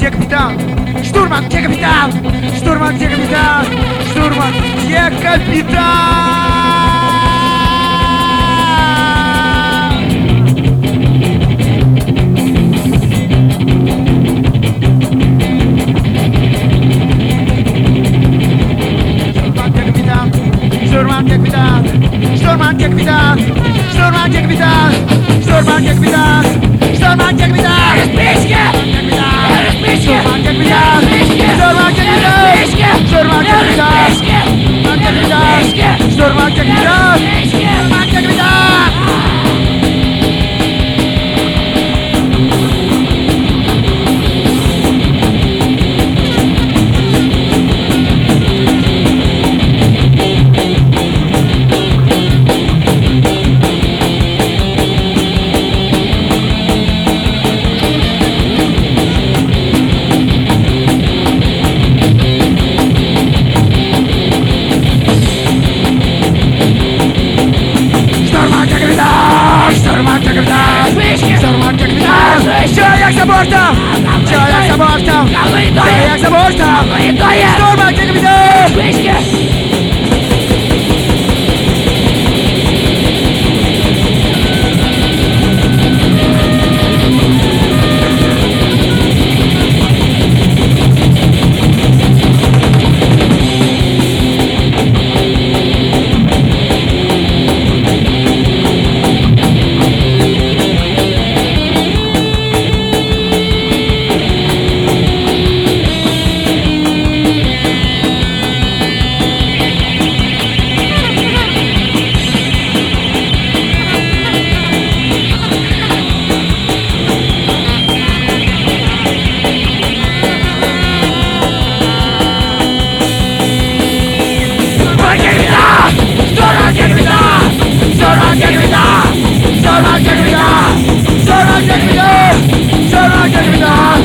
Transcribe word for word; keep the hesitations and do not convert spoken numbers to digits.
где капитан? Штурман, где капитан? Штурман, где капитан? Штурман, где капитан? Штурман, где капитан? Штурман, где капитан? Штурман, где капитан? Штурман, где капитан? Штурман, где капитан? Распички! Штурман, где капитан? Штурман, где капитан? Штурман, где капитан? Штурман, где капитан? Штурман, где капитан? Штурман, где капитан? Человек за бортом! Человек за бортом! Человек за бортом! Штурман, где капитан? Штурман, где капитан? Штурман, где капитан? Штурман, где капитан?